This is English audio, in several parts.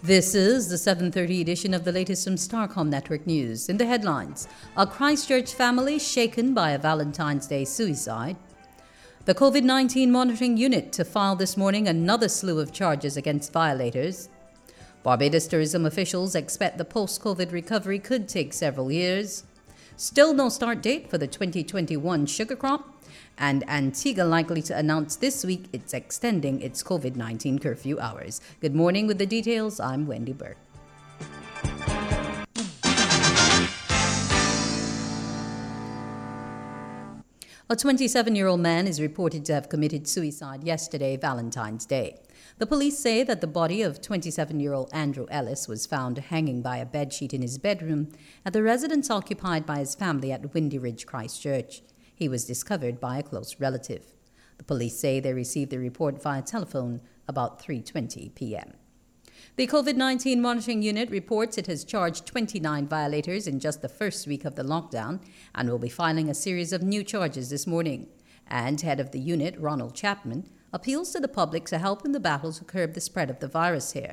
This is the 7:30 edition of the latest from Starcom Network News. In the headlines, a Christchurch family shaken by a Valentine's Day suicide. The COVID-19 monitoring unit to file this morning another slew of charges against violators. Barbados tourism officials expect the post-COVID recovery could take several years. Still no start date for the 2021 sugar crop. And Antigua likely to announce this week it's extending its COVID-19 curfew hours. Good morning with the details. I'm Wendy Burke. A 27-year-old man is reported to have committed suicide yesterday, Valentine's Day. The police say that the body of 27-year-old Andrew Ellis was found hanging by a bedsheet in his bedroom at the residence occupied by his family at Windy Ridge, Christchurch. He was discovered by a close relative. The police say they received the report via telephone about 3:20 p.m. The COVID-19 monitoring unit reports it has charged 29 violators in just the first week of the lockdown and will be filing a series of new charges this morning. And head of the unit, Ronald Chapman, appeals to the public to help in the battle to curb the spread of the virus here.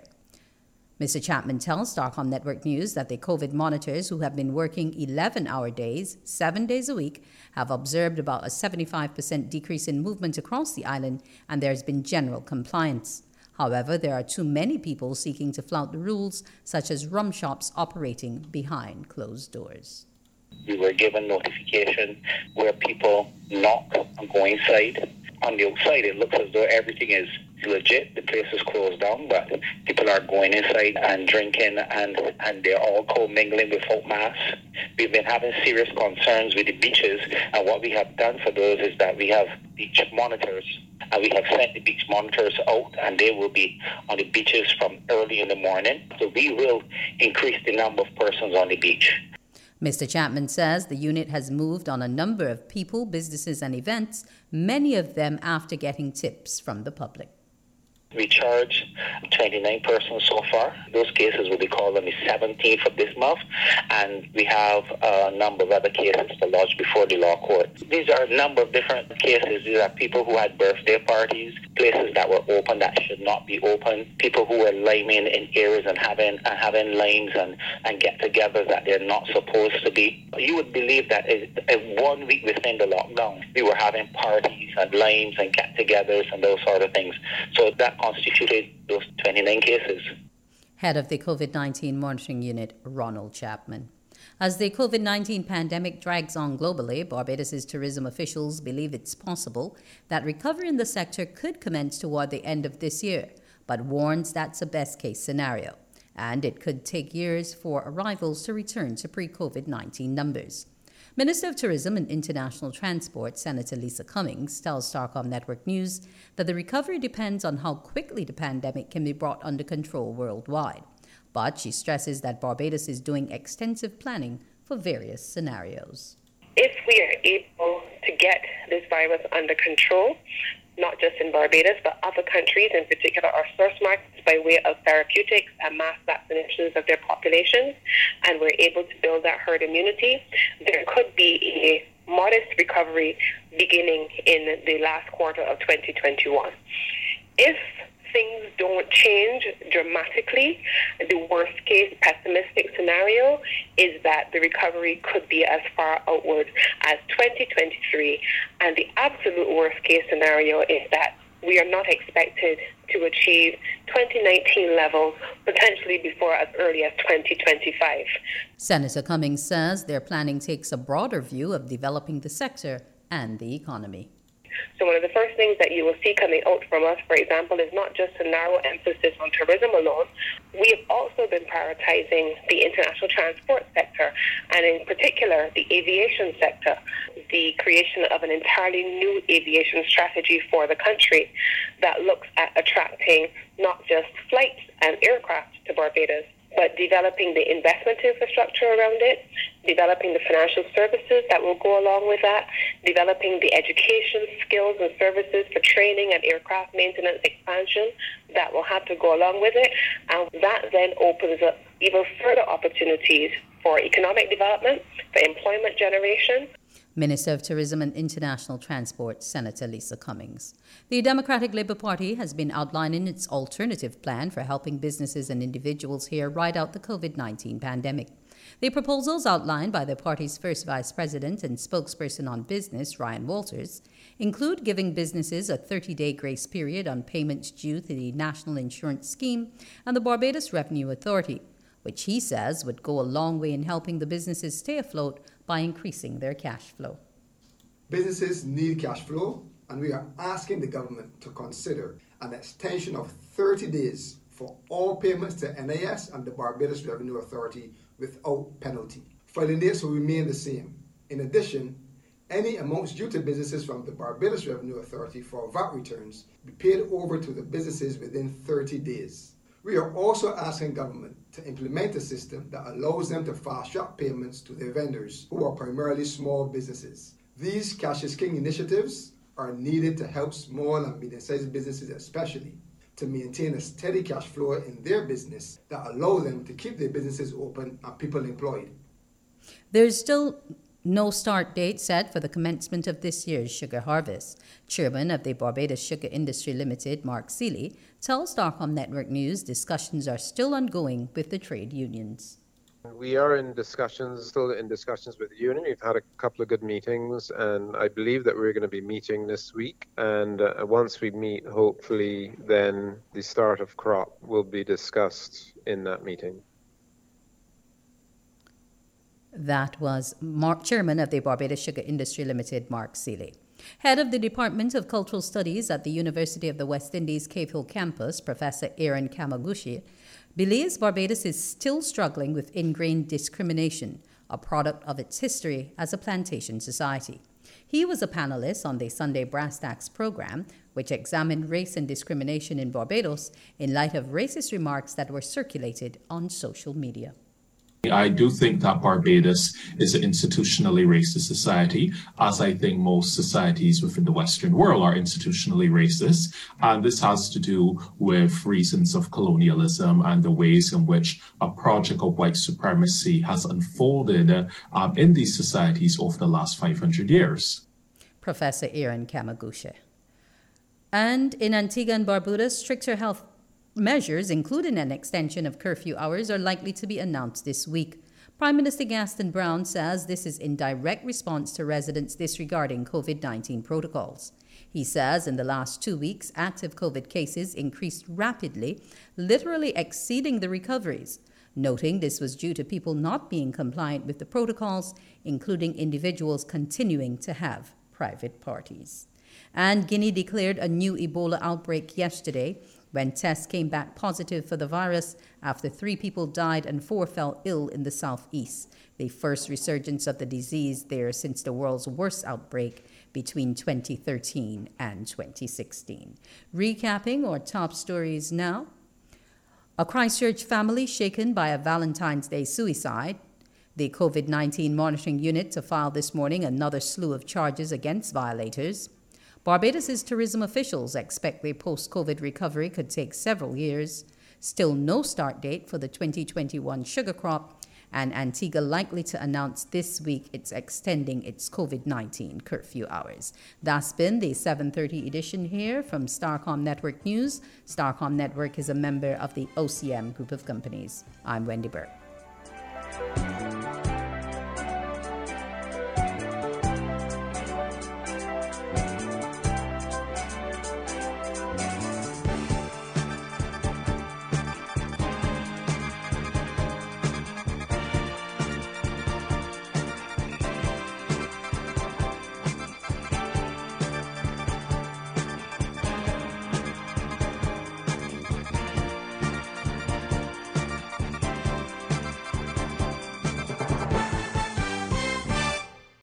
Mr. Chapman tells Starcom Network News that the COVID monitors, who have been working 11-hour days, 7 days a week, have observed about a 75% decrease in movement across the island, and there has been general compliance. However, there are too many people seeking to flout the rules, such as rum shops operating behind closed doors. We were given notification where people knock and go inside. On the outside, it looks as though everything is legit. The place is closed down, but people are going inside and drinking, and they're all co-mingling without masks. We've been having serious concerns with the beaches, and what we have done for those is that we have beach monitors, and we have sent the beach monitors out, and they will be on the beaches from early in the morning. So we will increase the number of persons on the beach. Mr. Chapman says the unit has moved on a number of people, businesses and events, many of them after getting tips from the public. We charge 29 persons so far. Those cases will be called on the 17th of this month, and we have a number of other cases to lodge before the law court. These are a number of different cases. These are people who had birthday parties, places that were open that should not be open, people who were liming in areas and having limes and get-togethers that they're not supposed to be. You would believe that in 1 week within the lockdown, we were having parties and limes and get-togethers and those sort of things. So that constituted those 29 cases. Head of the COVID-19 monitoring unit, Ronald Chapman. As the COVID-19 pandemic drags on globally, Barbados' tourism officials believe it's possible that recovery in the sector could commence toward the end of this year, but warns that's a best-case scenario, and it could take years for arrivals to return to pre-COVID-19 numbers. Minister of Tourism and International Transport, Senator Lisa Cummings, tells Starcom Network News that the recovery depends on how quickly the pandemic can be brought under control worldwide. But she stresses that Barbados is doing extensive planning for various scenarios. If we are able to get this virus under control, not just in Barbados, but other countries, in particular our source markets, by way of therapeutics and mass vaccinations of their populations, and we're able to build that herd immunity, there could be a modest recovery beginning in the last quarter of 2021. If things don't change dramatically, the worst case pessimistic scenario is that the recovery could be as far outward as 2023, and the absolute worst case scenario is that we are not expected to achieve 2019 levels potentially before as early as 2025. Senator Cummings says their planning takes a broader view of developing the sector and the economy. So one of the first things that you will see coming out from us, for example, is not just a narrow emphasis on tourism alone. We have also been prioritizing the international transport sector, and in particular, the aviation sector, the creation of an entirely new aviation strategy for the country that looks at attracting not just flights and aircraft to Barbados, but developing the investment infrastructure around it, developing the financial services that will go along with that, developing the education skills and services for training and aircraft maintenance expansion that will have to go along with it. And that then opens up even further opportunities for economic development, for employment generation. Minister of Tourism and International Transport, Senator Lisa Cummings. The Democratic Labour Party has been outlining its alternative plan for helping businesses and individuals here ride out the COVID-19 pandemic. The proposals outlined by the party's first vice president and spokesperson on business, Ryan Walters, include giving businesses a 30-day grace period on payments due to the National Insurance Scheme and the Barbados Revenue Authority, which he says would go a long way in helping the businesses stay afloat by increasing their cash flow. Businesses need cash flow, and we are asking the government to consider an extension of 30 days for all payments to NIS and the Barbados Revenue Authority without penalty. Filing dates will remain the same. In addition, any amounts due to businesses from the Barbados Revenue Authority for VAT returns be paid over to the businesses within 30 days. We are also asking government to implement a system that allows them to fast-track payments to their vendors, who are primarily small businesses. These Cash is King initiatives are needed to help small and medium-sized businesses especially to maintain a steady cash flow in their business that allow them to keep their businesses open and people employed. There is still no start date set for the commencement of this year's sugar harvest. Chairman of the Barbados Sugar Industry Limited, Mark Seeley, tells Starcom Network News discussions are still ongoing with the trade unions. We are still in discussions with the union. We've had a couple of good meetings, and I believe that we're going to be meeting this week. And once we meet, hopefully, then the start of crop will be discussed in that meeting. That was Chairman of the Barbados Sugar Industry Limited, Mark Seeley. Head of the Department of Cultural Studies at the University of the West Indies Cave Hill campus, Professor Aaron Kamaguchi, believes Barbados is still struggling with ingrained discrimination, a product of its history as a plantation society. He was a panelist on the Sunday Brass Tacks program, which examined race and discrimination in Barbados in light of racist remarks that were circulated on social media. I do think that Barbados is an institutionally racist society, as I think most societies within the Western world are institutionally racist. And this has to do with reasons of colonialism and the ways in which a project of white supremacy has unfolded in these societies over the last 500 years. Professor Aaron Kamaguchi. And in Antigua and Barbuda, stricter health measures, including an extension of curfew hours, are likely to be announced this week. Prime Minister Gaston Brown says this is in direct response to residents disregarding COVID-19 protocols. He says in the last 2 weeks, active COVID cases increased rapidly, literally exceeding the recoveries, noting this was due to people not being compliant with the protocols, including individuals continuing to have private parties. And Guinea declared a new Ebola outbreak yesterday, when tests came back positive for the virus after 3 people died and 4 fell ill in the southeast, the first resurgence of the disease there since the world's worst outbreak between 2013 and 2016. Recapping our top stories now. A Christchurch family shaken by a Valentine's Day suicide. The COVID-19 monitoring unit to file this morning another slew of charges against violators. Barbados' tourism officials expect their post-COVID recovery could take several years. Still no start date for the 2021 sugar crop, and Antigua likely to announce this week it's extending its COVID-19 curfew hours. That's been the 7:30 edition here from Starcom Network News. Starcom Network is a member of the OCM group of companies. I'm Wendy Burke.